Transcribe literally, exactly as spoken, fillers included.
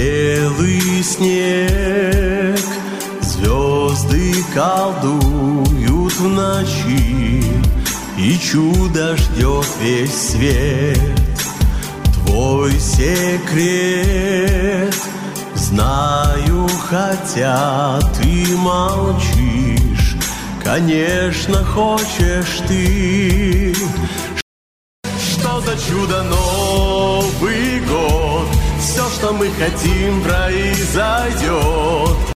белый снег, звезды колдуют в ночи, и чудо ждет весь свет. Твой секрет знаю, хотя ты молчишь. Конечно, хочешь ты. Что за чудо Новый год? Все, что мы хотим, произойдет.